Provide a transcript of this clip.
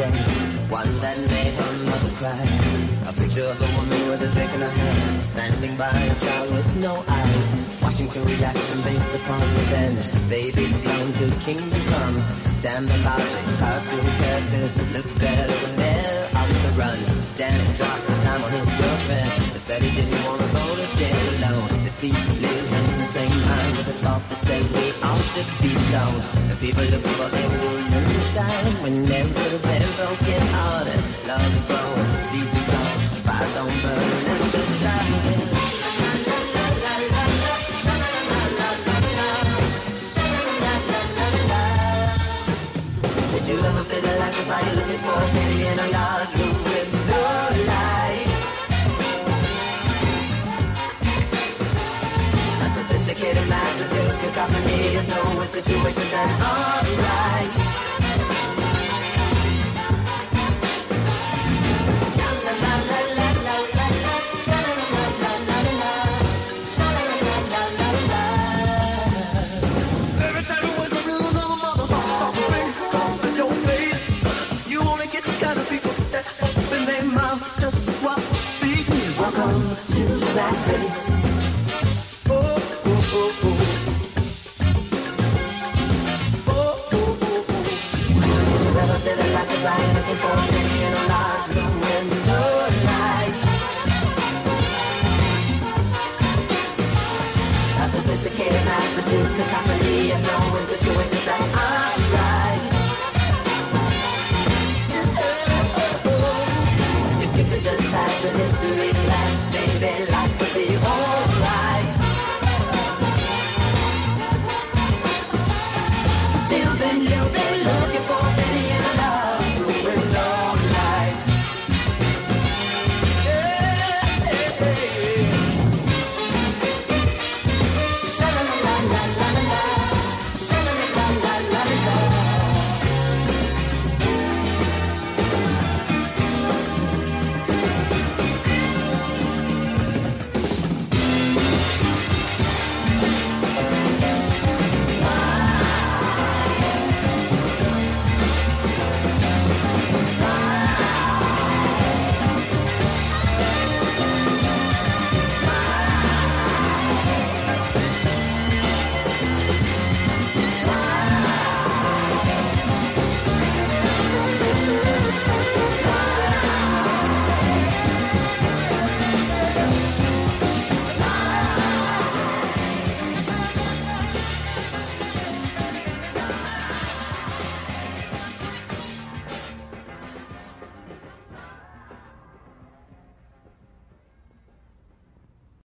frame, one that made her mother cry. A picture of a woman with a drink in her hand, standing by a child with no eyes, watching to reaction based upon revenge. Babies blown to kingdom come. Damn the logic, cartoon characters look better when they're on the run. Danny dropped the time on his girlfriend. He said he didn't want to go to jail alone. The thief lives in the same mind with a thought that says we all should be stoned. The people looking for angels in the sky when men could have been broken hearted. Love is blown, seeds are sown, fires don't burn, let's just stop it. Did you ever feel like a fire looking for a penny in a large room with no light? A sophisticated man produced cacophony of no situations that aren't right. Every time you wake up, there's another motherfucker bring stones in your face. You only get the kind of people that open their mouth just to swap feet. Welcome to the rat race. Oh, oh, oh, oh. Oh, oh, oh, oh. Did you ever feel it like a lion looking for a penny in a large room with no light? A sophisticated man produced a company and no one's a